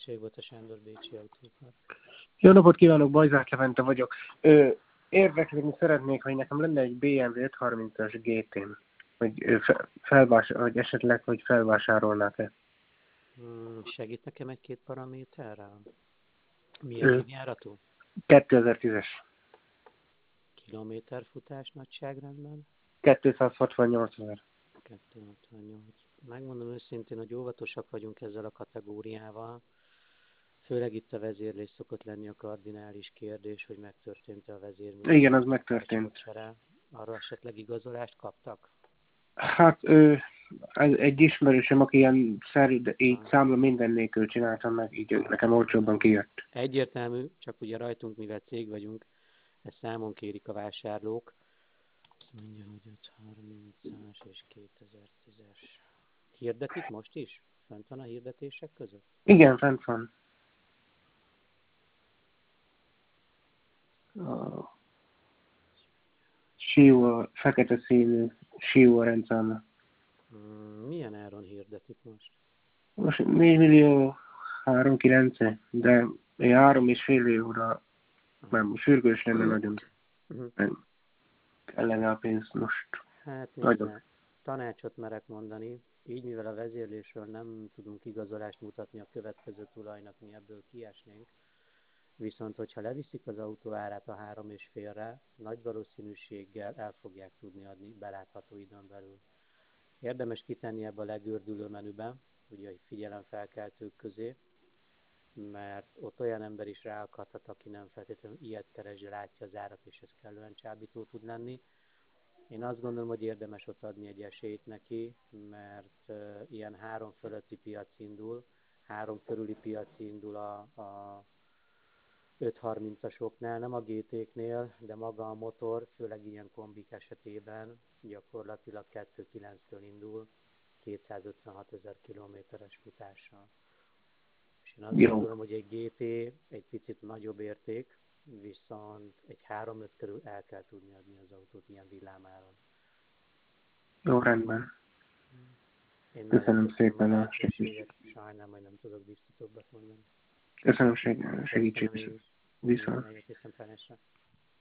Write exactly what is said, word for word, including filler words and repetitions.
lehetőség volt a Sándor Bécsi Autópark. Jó napot kívánok, Bajzák Levente vagyok. Ö, érdeklődni szeretnék, hogy nekem lenne egy bé em vé ötszázharmincas gé té-m, hogy, ö, fe- felvás, hogy esetleg, hogy felvásárolnák-e. Hmm, segít nekem egy-két paraméterrel? Milyen Ö, évjáratú? kétezer-tízes. Kilométerfutás nagyságrendben? kétszázhatvannyolc ezer. kétszázhatvannyolc. Megmondom őszintén, hogy óvatosak vagyunk ezzel a kategóriával. Főleg itt a vezérlés szokott lenni a kardinális kérdés, hogy megtörtént-e a vezérmű Igen, az megtörtént. csere. Arra esetleg igazolást kaptak? Hát ö, ez egy ismerősöm, aki ilyen szerű, de így Ah. számla minden nélkül csináltam meg, így Ah, nekem olcsóbban kijött. Egyértelmű, csak ugye rajtunk, mivel cég vagyunk, ezt számon kérik a vásárlók. Azt mondja, hogy ötszázharmincas és kétezer-tízes. Hirdetik most is? Fent van a hirdetések között? Igen, fent van. A Sió, fekete színű Sió rendszáma. Hmm, milyen áron hirdetik most? Most négy millió háromszázkilencven, de én három és fél óra nem sürgős lenne nagyon. Uh-huh. Nem kellene a pénz most. Hát Nagyon. nézze, tanácsot merek mondani. Így, mivel a vezérlésről nem tudunk igazolást mutatni a következő tulajnak, mi ebből kiesnénk. Viszont, hogyha leviszik az autó árát a három és félre, nagy valószínűséggel el fogják tudni adni belátható időn belül. Érdemes kitenni ebbe a legördülő menübe, ugye a figyelemfelkeltők közé, mert ott olyan ember is ráakadhat, aki nem feltétlenül ilyet keres, de látja az árat, és ez kellően csábító tud lenni. Én azt gondolom, hogy érdemes ott adni egy esélyt neki, mert uh, ilyen három fölötti piac indul, három körüli piac indul a, a ötszázharmincasoknál, nem a gé té-knél, de maga a motor, főleg ilyen kombik esetében gyakorlatilag kettő kilenctől indul, kétszázötvenhat ezer kilométeres futással. És én azt Jó. gondolom, hogy egy gé té egy picit nagyobb érték, viszont egy három-öt körül el kell tudni adni az autót ilyen villámáron. Jó, rendben. Én Köszönöm megköszönöm a szépen a lehetőséget, segítséget. sajnálom, hogy nem tudok biztosabbat mondani. Köszönöm seg- Köszönöm segítséget. én is. Minden Viszont. jót, viszont hallásra.